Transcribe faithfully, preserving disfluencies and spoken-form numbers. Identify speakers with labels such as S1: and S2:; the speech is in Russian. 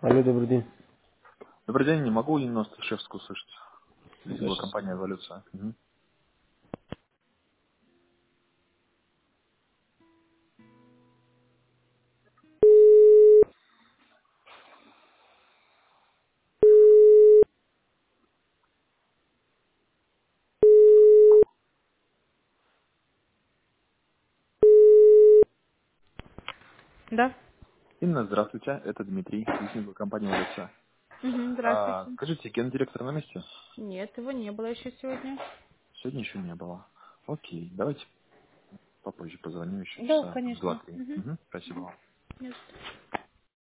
S1: Алло, добрый день.
S2: Добрый день, не могу Инну Осташевскую услышать.
S1: Да,
S2: Лизинговая
S1: сейчас.
S2: компания «Эволюция». Мгм.
S3: Да.
S2: Инна, здравствуйте, это Дмитрий, лизинговая компания «Эволюция».
S3: Мгм,
S2: А,
S3: здравствуйте.
S2: скажите, гендиректор на месте?
S3: Нет, его не было еще сегодня.
S2: Сегодня еще не было. Окей, давайте попозже позвоним еще
S3: Да,
S2: часа в
S3: конечно.
S2: два-три.
S3: Мгм.
S2: Мгм, спасибо вам.
S3: Нет.